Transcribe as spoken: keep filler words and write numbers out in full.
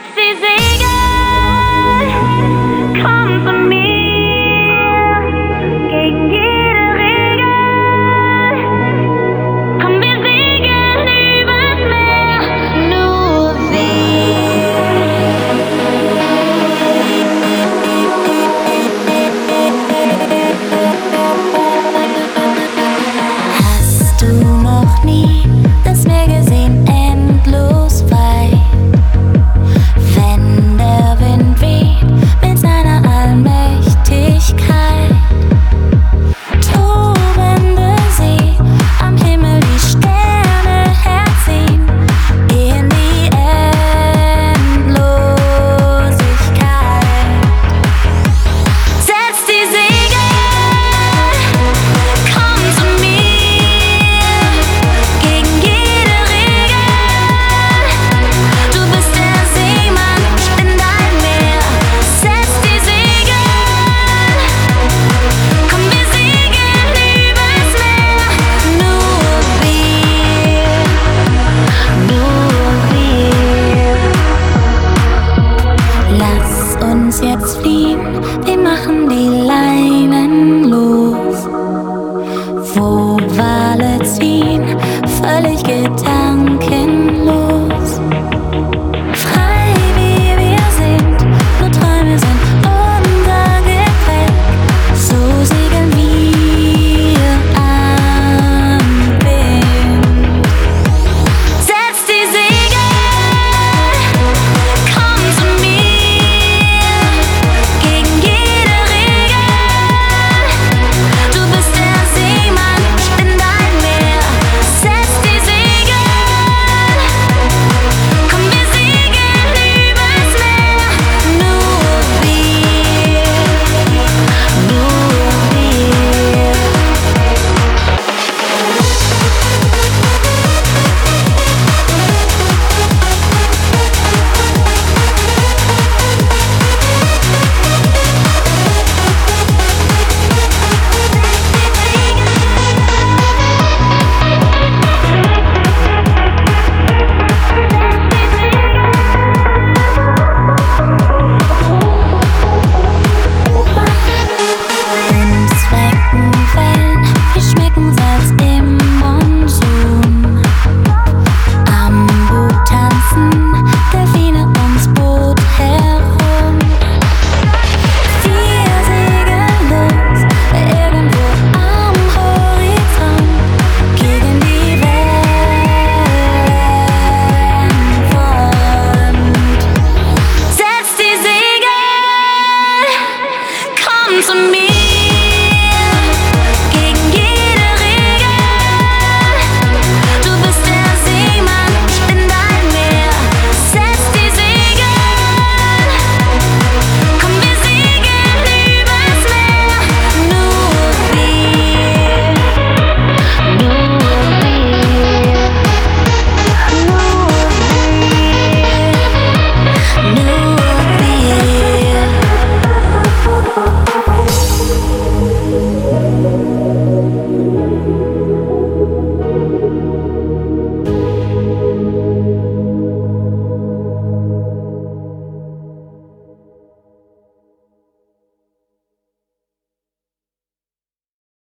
Setz die Segel, komm zu mir, gegen jede Regel. Komm, wir segeln übers Meer, nur Hast du noch nie das Meer gesehen, endlos weit? Wenn der Wind weht mit seiner Allmächtigkeit, tobende See, am Himmel die Sterne herziehen, in die Endlosigkeit. Setz die Segel, komm zu mir, gegen jede Regel. Du bist der Seemann, ich bin dein Meer. Setz die Segel, komm, wir segeln übers Meer. Nur wir, nur wir. Lass uns jetzt fliegen.